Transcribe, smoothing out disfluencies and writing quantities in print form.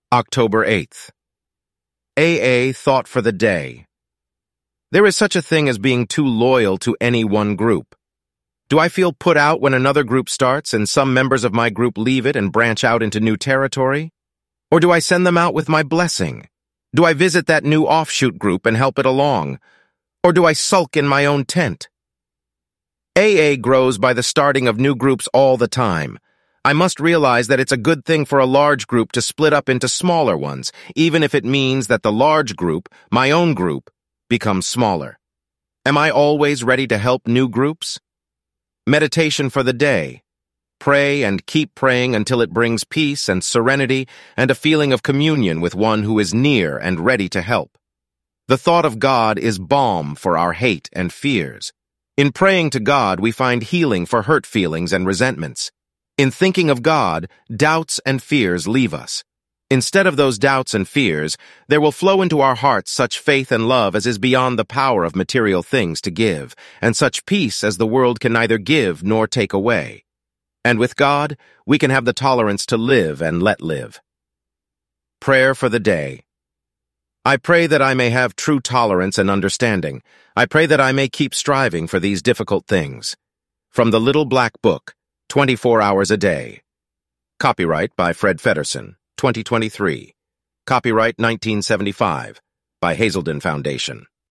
October 8th. AA Thought for the Day. There is such a thing as being too loyal to any one group. Do I feel put out when another group starts and some members of my group leave it and branch out into new territory? Or do I send them out with my blessing? Do I visit that new offshoot group and help it along? Or do I sulk in my own tent? AA grows by the starting of new groups all the time. I must realize that it's a good thing for a large group to split up into smaller ones, even if it means that the large group, my own group, becomes smaller. Am I always ready to help new groups? Meditation for the day. Pray and keep praying until it brings peace and serenity and a feeling of communion with one who is near and ready to help. The thought of God is balm for our hate and fears. In praying to God, we find healing for hurt feelings and resentments. In thinking of God, doubts and fears leave us. Instead of those doubts and fears, there will flow into our hearts such faith and love as is beyond the power of material things to give, and such peace as the world can neither give nor take away. And with God, we can have the tolerance to live and let live. Prayer for the day. I pray that I may have true tolerance and understanding. I pray that I may keep striving for these difficult things. From the Little Black Book, 24 Hours a Day. Copyright by Fred Feddersen, 2023. Copyright 1975 by Hazelden Foundation.